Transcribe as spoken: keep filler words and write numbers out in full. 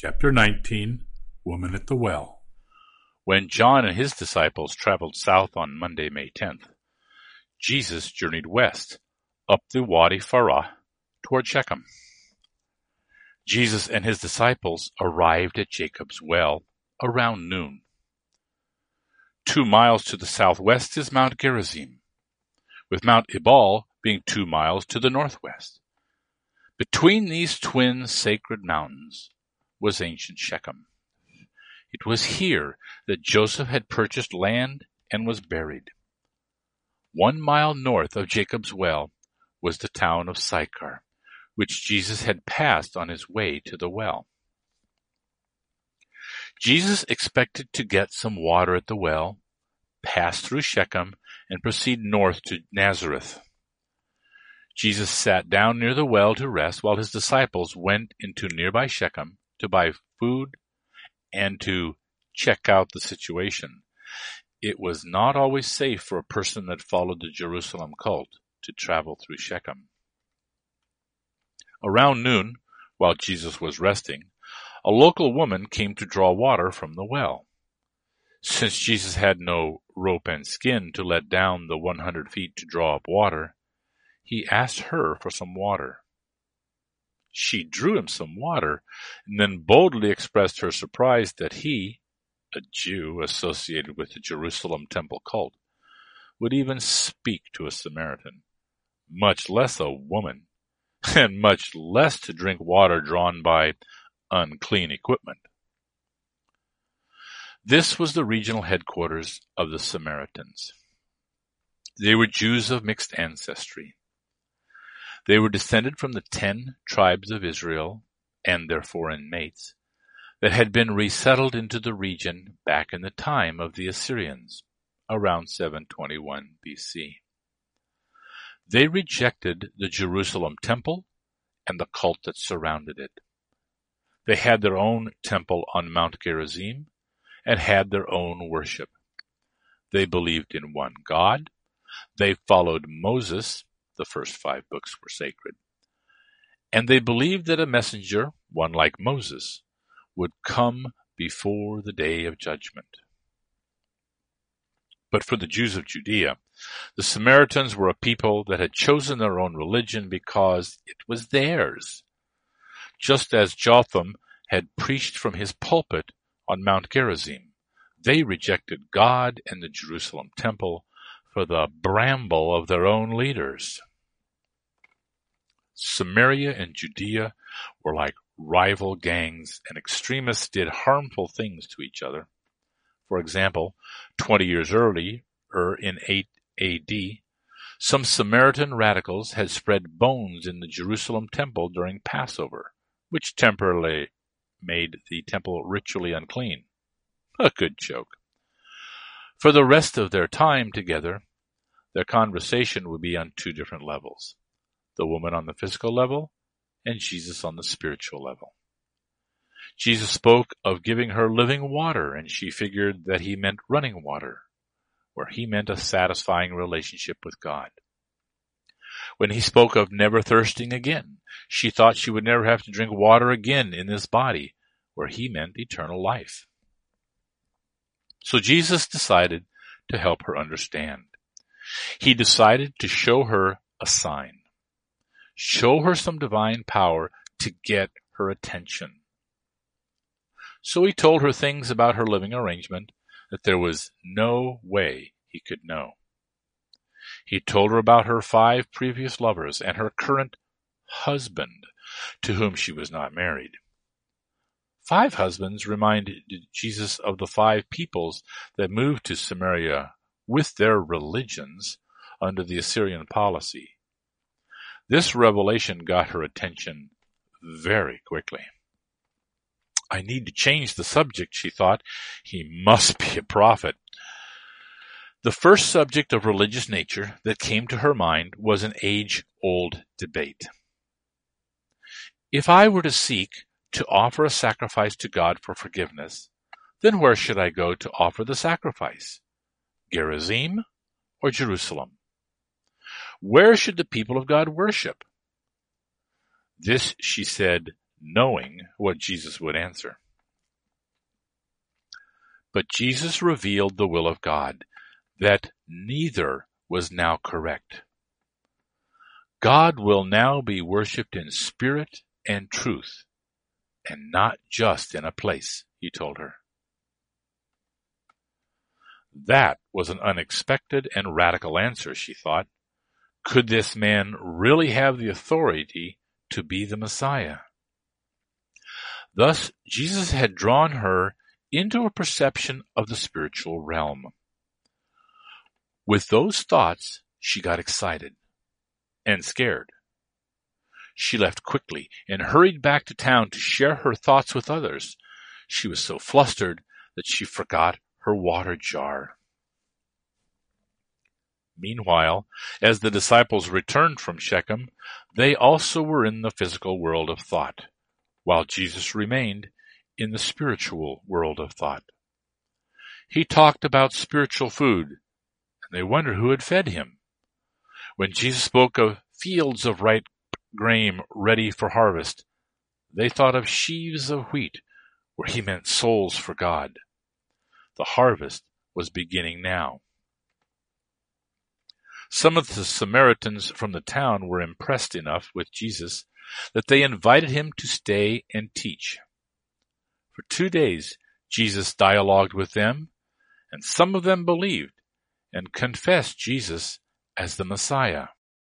Chapter nineteen, Woman at the Well. When John and his disciples traveled south on Monday, May tenth, Jesus journeyed west, up the Wadi Farah, toward Shechem. Jesus and his disciples arrived at Jacob's well around noon. Two miles to the southwest is Mount Gerizim, with Mount Ebal being two miles to the northwest. Between these twin sacred mountains was ancient Shechem. It was here that Joseph had purchased land and was buried. One mile north of Jacob's well was the town of Sychar, which Jesus had passed on his way to the well. Jesus expected to get some water at the well, pass through Shechem, and proceed north to Nazareth. Jesus sat down near the well to rest while his disciples went into nearby Shechem to buy food and to check out the situation. It was not always safe for a person that followed the Jerusalem cult to travel through Shechem. Around noon, while Jesus was resting, a local woman came to draw water from the well. Since Jesus had no rope and skin to let down the one hundred feet to draw up water, he asked her for some water. She drew him some water and then boldly expressed her surprise that he, a Jew associated with the Jerusalem temple cult, would even speak to a Samaritan, much less a woman, and much less to drink water drawn by unclean equipment. This was the regional headquarters of the Samaritans. They were Jews of mixed ancestry. They were descended from the ten tribes of Israel and their foreign mates that had been resettled into the region back in the time of the Assyrians, around seven twenty-one B C. They rejected the Jerusalem temple and the cult that surrounded it. They had their own temple on Mount Gerizim and had their own worship. They believed in one God. They followed Moses. The first five books were sacred. And they believed that a messenger, one like Moses, would come before the day of judgment. But for the Jews of Judea, the Samaritans were a people that had chosen their own religion because it was theirs. Just as Jotham had preached from his pulpit on Mount Gerizim, they rejected God and the Jerusalem temple for the bramble of their own leaders. Samaria and Judea were like rival gangs, and extremists did harmful things to each other. For example, twenty years earlier, in eight A D, some Samaritan radicals had spread bones in the Jerusalem temple during Passover, which temporarily made the temple ritually unclean. A good joke. For the rest of their time together, their conversation would be on two different levels. The woman on the physical level and Jesus on the spiritual level. Jesus spoke of giving her living water, and she figured that he meant running water, where he meant a satisfying relationship with God. When he spoke of never thirsting again, she thought she would never have to drink water again in this body, where he meant eternal life. So Jesus decided to help her understand. He decided to show her a sign. Show her some divine power to get her attention. So he told her things about her living arrangement that there was no way he could know. He told her about her five previous lovers and her current husband, to whom she was not married. Five husbands reminded Jesus of the five peoples that moved to Samaria with their religions under the Assyrian policy. This revelation got her attention very quickly. I need to change the subject, she thought. He must be a prophet. The first subject of religious nature that came to her mind was an age-old debate. If I were to seek to offer a sacrifice to God for forgiveness, then where should I go to offer the sacrifice? Gerizim or Jerusalem? Where should the people of God worship? This, she said, knowing what Jesus would answer. But Jesus revealed the will of God, that neither was now correct. God will now be worshipped in spirit and truth, and not just in a place, he told her. That was an unexpected and radical answer, she thought. Could this man really have the authority to be the Messiah? Thus, Jesus had drawn her into a perception of the spiritual realm. With those thoughts, she got excited and scared. She left quickly and hurried back to town to share her thoughts with others. She was so flustered that she forgot her water jar. Meanwhile, as the disciples returned from Shechem, they also were in the physical world of thought, while Jesus remained in the spiritual world of thought. He talked about spiritual food, and they wondered who had fed him. When Jesus spoke of fields of ripe grain ready for harvest, they thought of sheaves of wheat, where he meant souls for God. The harvest was beginning now. Some of the Samaritans from the town were impressed enough with Jesus that they invited him to stay and teach. For two days, Jesus dialogued with them, and some of them believed and confessed Jesus as the Messiah.